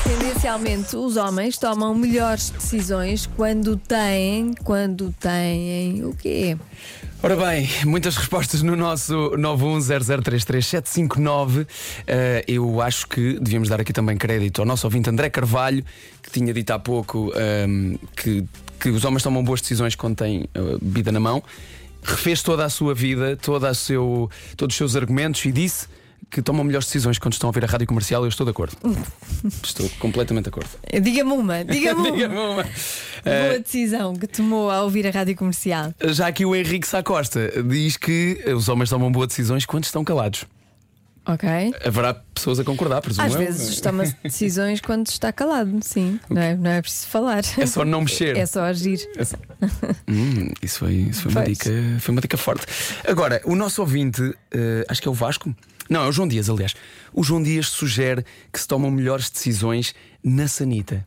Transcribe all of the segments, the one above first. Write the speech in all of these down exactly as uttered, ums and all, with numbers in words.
Tendencialmente, os homens tomam melhores decisões quando têm, quando têm o quê? Ora bem, muitas respostas no nosso nove um zero zero três três sete cinco nove. uh, Eu acho que devíamos dar aqui também crédito ao nosso ouvinte André Carvalho, que tinha dito há pouco um, que, que os homens tomam boas decisões quando têm uh, bebida na mão. Refez toda a sua vida, toda a seu, todos os seus argumentos e disse que tomam melhores decisões quando estão a ouvir a rádio comercial. Eu estou de acordo. Estou completamente de acordo. Diga-me uma, diga-me uma. Diga-me uma. Boa Uh, decisão que tomou ao ouvir a rádio comercial. Já aqui o Henrique Sá Costa diz que os homens tomam boas decisões quando estão calados. Ok. Haverá pessoas a concordar, presumo Às eu. vezes toma-se decisões quando está calado, sim. Não é, não é preciso falar. É só não mexer. É só agir. É só... hum, isso foi, isso foi, uma Pois. dica, foi uma dica forte. Agora, o nosso ouvinte, uh, acho que é o Vasco. Não, é o João Dias, aliás. O João Dias sugere que se tomam melhores decisões na sanita.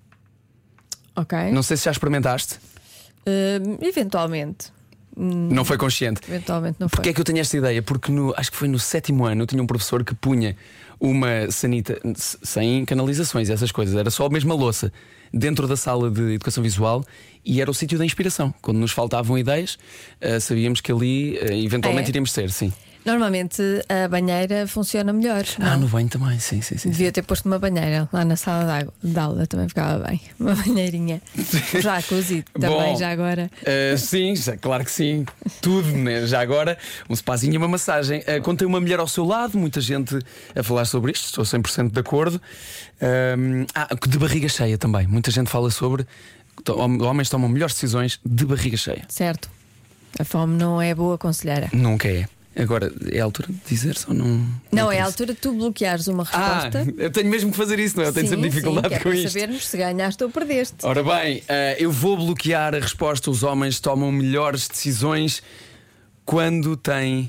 Ok. Não sei se já experimentaste. Uh, eventualmente. Não foi consciente. Eventualmente não foi. Porquê é que eu tenho esta ideia? Porque no, acho que foi no sétimo ano eu tinha um professor que punha uma sanita s- sem canalizações e essas coisas, era só a mesma louça dentro da sala de educação visual e era o sítio da inspiração. Quando nos faltavam ideias, uh, sabíamos que ali uh, eventualmente Ah, é? iríamos ser, sim. Normalmente a banheira funciona melhor. Ah, não? no banho também, sim, sim, sim. Devia ter posto uma banheira lá na sala de, água, de aula, também ficava bem. Uma banheirinha. Já cozido também, Bom, já agora. Uh, sim, já, claro que sim. Tudo, né? Já agora, um spazinho e uma massagem. Uh, Contém uma mulher ao seu lado, muita gente a falar sobre isto, estou cem por cento de acordo. Um, ah, de barriga cheia também. Muita gente fala sobre to- homens tomam melhores decisões de barriga cheia. Certo. A fome não é boa conselheira. Nunca é. Agora, é a altura de dizer ou não? Não, é a parece? altura de tu bloqueares uma Ah, resposta. eu tenho mesmo que fazer isso, não é? Eu tenho Sim, sempre dificuldade sim, que é com para isto. sabermos se ganhaste ou perdeste. Ora bem, eh, eu vou bloquear a resposta. Os homens tomam melhores decisões quando têm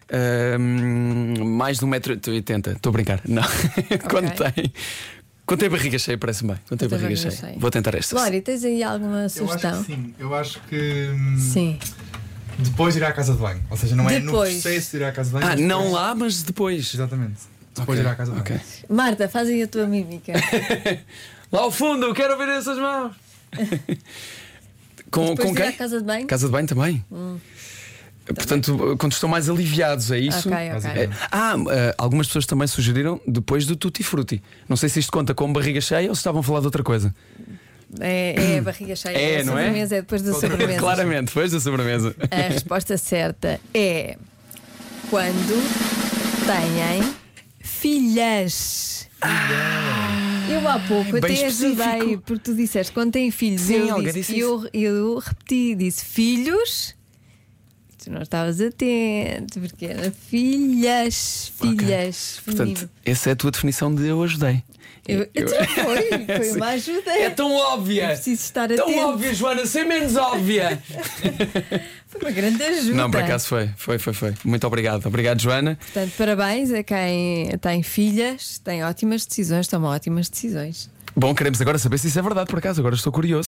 ahm, mais de um metro e oitenta. Estou a brincar. Não. Quando têm. Quando tem barriga cheia, parece-me bem. Quando tem Quando tem barriga, barriga cheia. cheia. Vou tentar esta. Lória, tens aí alguma Eu acho sugestão? que sim. Eu acho que hum, Sim. depois de ir à casa de banho. Ou seja, não é Depois. no processo de ir à casa de banho. Ah, mas não depois- lá, mas depois. Exatamente. Depois Ok, de ir à casa de banho. ok. Marta, faz aí a tua mímica. Lá ao fundo, eu quero ver essas mãos. com Depois com de ir quem? à casa de banho? Casa de banho também. Portanto, quando estão mais aliviados, é isso? Ok, ok. É, ah, ah, algumas pessoas também sugeriram depois do tutti frutti. Não sei se isto conta com barriga cheia ou se estavam a falar de outra coisa. É, é a barriga cheia. É, a não é? sobremesa é depois da sobremesa. Claramente, depois da sobremesa. A resposta certa é quando têm filhas. Eu há pouco bem até específico. ajudei, porque tu disseste quando têm filhos. Sim, eu, alguém disse, disse eu, eu repeti, disse filhos. Tu não estavas atento, porque era filhas, filhas. Portanto, feminino. essa é a tua definição de eu ajudei. Eu, Eu- então foi, foi Sim. uma ajuda. É tão óbvia! Preciso estar Tão atento. óbvia, Joana, ser menos óbvia! Foi uma grande ajuda. Não, por acaso foi, foi, foi, foi. Muito obrigado. Obrigado, Joana. Portanto, parabéns a quem tem filhas, tem ótimas decisões, toma ótimas decisões. Bom, queremos agora saber se isso é verdade, por acaso. Agora estou curioso.